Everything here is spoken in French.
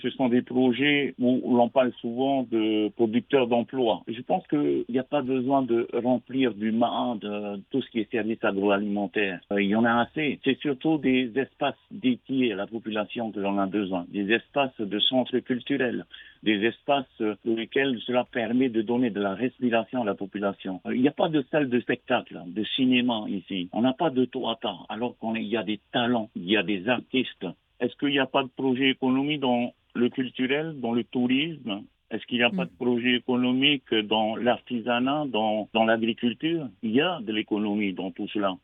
Ce sont des projets où l'on parle souvent de producteurs d'emplois. Je pense qu'il n'y a pas besoin de remplir du main de tout ce qui est service agroalimentaire. Il y en a assez. C'est surtout des espaces dédiés à la population que l'on a besoin. Des espaces de centres culturels, des espaces pour lesquels cela permet de donner de la respiration à la population. Il n'y a pas de salle de spectacle, de cinéma ici. On n'a pas de théâtre, alors qu'il y a des talents, il y a des artistes. Est-ce qu'il n'y a pas de projet économique dans le culturel, dans le tourisme? Est-ce qu'il n'y a pas de projet économique dans l'artisanat, dans l'agriculture? Il y a de l'économie dans tout cela.